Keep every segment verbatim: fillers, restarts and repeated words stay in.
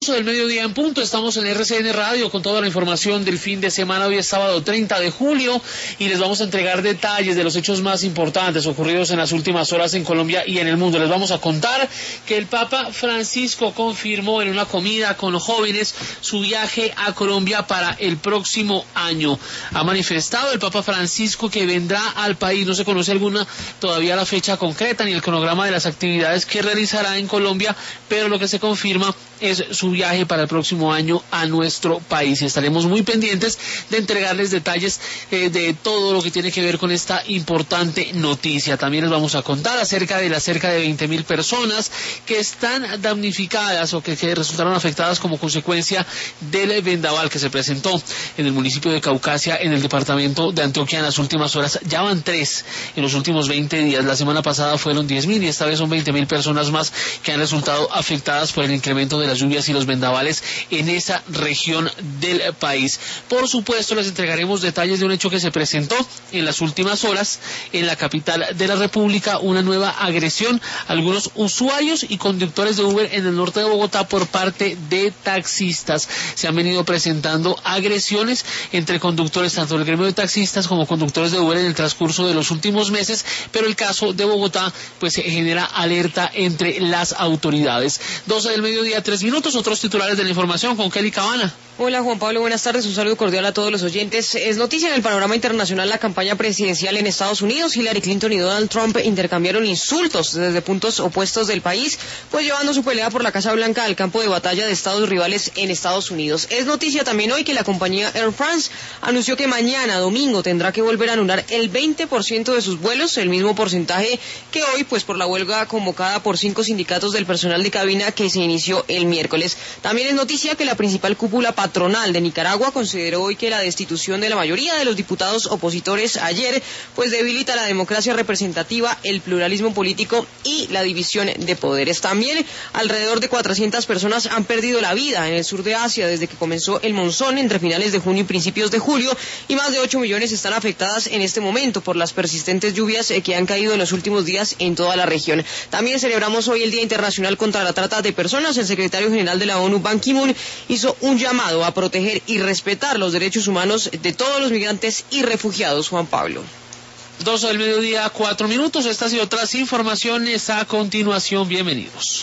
Del mediodía en punto, estamos en R C N Radio con toda la información del fin de semana. Hoy es sábado treinta de julio y les vamos a entregar detalles de los hechos más importantes ocurridos en las últimas horas en Colombia y en el mundo. Les vamos a contar que el Papa Francisco confirmó en una comida con los jóvenes su viaje a Colombia para el próximo año. Ha manifestado el Papa Francisco que vendrá al país. No se conoce alguna todavía la fecha concreta ni el cronograma de las actividades que realizará en Colombia, pero lo que se confirma es su viaje para el próximo año a nuestro país. Estaremos muy pendientes de entregarles detalles eh, de todo lo que tiene que ver con esta importante noticia. También les vamos a contar acerca de las cerca de veinte mil personas que están damnificadas o que, que resultaron afectadas como consecuencia del vendaval que se presentó en el municipio de Caucasia, en el departamento de Antioquia en las últimas horas. Ya van tres en los últimos veinte días. La semana pasada fueron diez mil y esta vez son veinte mil personas más que han resultado afectadas por el incremento de las lluvias y los vendavales en esa región del país. Por supuesto, les entregaremos detalles de un hecho que se presentó en las últimas horas en la capital de la República, una nueva agresión a algunos usuarios y conductores de Uber en el norte de Bogotá por parte de taxistas. Se han venido presentando agresiones entre conductores, tanto del gremio de taxistas como conductores de Uber en el transcurso de los últimos meses, pero el caso de Bogotá pues genera alerta entre las autoridades. doce del mediodía, tres minutos, otros titulares de la información con Kelly Cabana. Hola Juan Pablo, buenas tardes, un saludo cordial a todos los oyentes. Es noticia en el panorama internacional la campaña presidencial en Estados Unidos. Hillary Clinton y Donald Trump intercambiaron insultos desde puntos opuestos del país, pues llevando su pelea por la Casa Blanca al campo de batalla de estados rivales en Estados Unidos. Es noticia también hoy que la compañía Air France anunció que mañana, domingo, tendrá que volver a anular el veinte por ciento de sus vuelos, el mismo porcentaje que hoy, pues por la huelga convocada por cinco sindicatos del personal de cabina que se inició el miércoles. También es noticia que la principal cúpula patronal de Nicaragua consideró hoy que la destitución de la mayoría de los diputados opositores ayer pues debilita la democracia representativa, el pluralismo político y la división de poderes. También alrededor de cuatrocientas personas han perdido la vida en el sur de Asia desde que comenzó el monzón entre finales de junio y principios de julio, y más de ocho millones están afectadas en este momento por las persistentes lluvias que han caído en los últimos días en toda la región. También celebramos hoy el Día Internacional contra la Trata de Personas. El secretario general de la ONU, Ban Ki-moon, hizo un llamado a proteger y respetar los derechos humanos de todos los migrantes y refugiados. Juan Pablo. doce del mediodía, cuatro minutos. Estas y otras informaciones a continuación. Bienvenidos.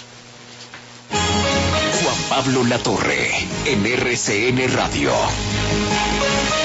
Juan Pablo Latorre, en R C N Radio.